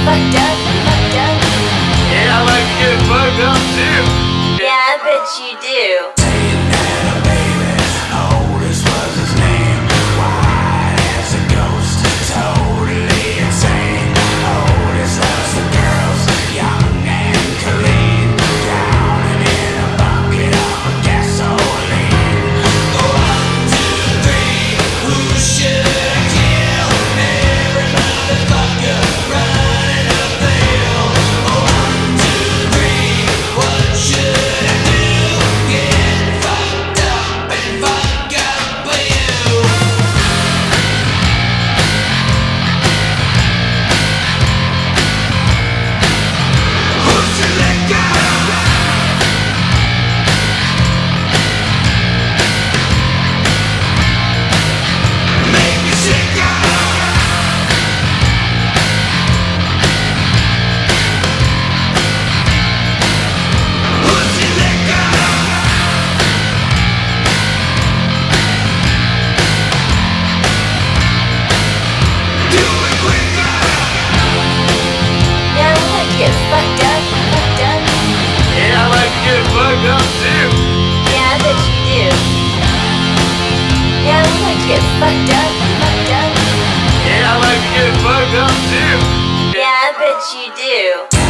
fucked up, fucked up. Yeah, I like to get fucked up too. Yeah, I bet you do. Get fucked up, fucked up. Yeah, I like to get fucked up too. Yeah, I bet you do. Yeah, I like to get fucked up, fucked up. Yeah, I like to get fucked up too. Yeah, I bet you do.